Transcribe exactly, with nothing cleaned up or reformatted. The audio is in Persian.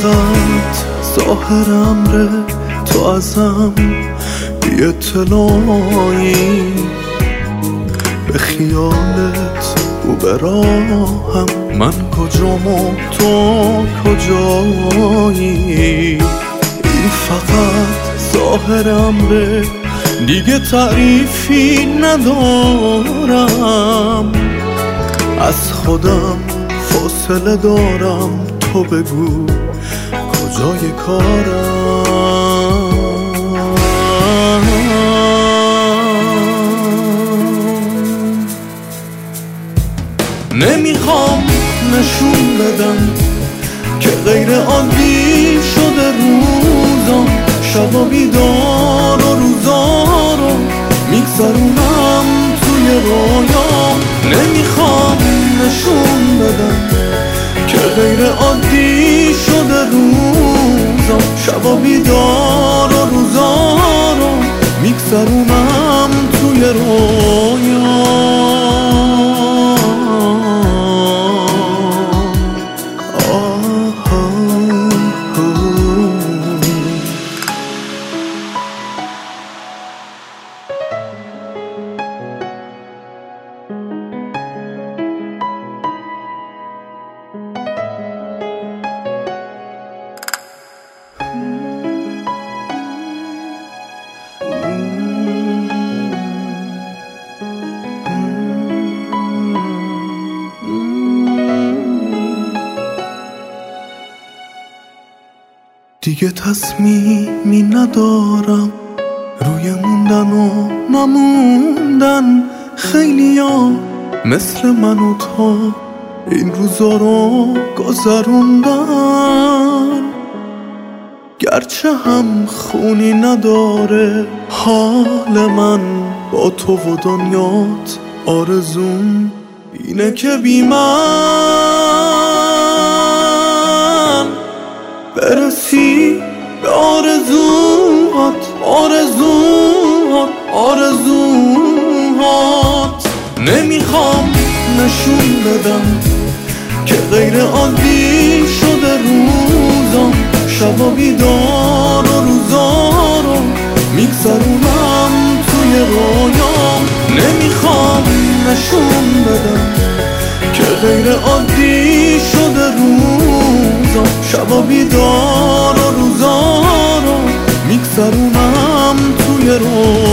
فقط ظاهرم ره تو ازم بی اطلاعی، به خیالت و به راهم من کجام و تو کجایی. این فقط ظاهرم ره دیگه تعریفی ندارم، از خودم فاصله دارم، تو بگو کجای کارم. نمیخوام نشون بدم که غیر عادی شده روزام، شبا بیدار و روزا رو میگذرونم توی رویام. نمیخوام نشون بدم که غیر عادی شده روزام، شبا بیدار و روزا رو میگذرونم توی رویام. دیگه تصمیمی ندارم روی موندن و نموندن. خیلیا مثل من و تو این روزا رو گذروندن، گرچه هم خونی نداره حال من با تو و دنیات. آرزوم اینه که بی من برسی به آرزوهات، آرزوهات، آرزوهات. نمیخوام نشون بدم که غیر عادی شده روزام، شبا بیدار و روزا رو میگذرونم توی رویام. نمیخوام نشون بدم که غیر عادی شده روزام، شبا بیدار و روزا رو میگذرونم توی رویام.